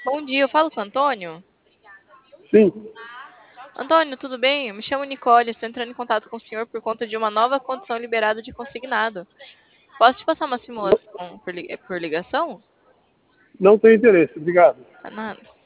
Bom dia, eu falo com o Antônio. Sim, Antônio, tudo bem? Eu me chamo Nicole, estou entrando em contato com o senhor por conta de uma nova condição liberada de consignado. Posso te passar uma não, simulação por ligação? não tem interesse, obrigado. Ah, nada.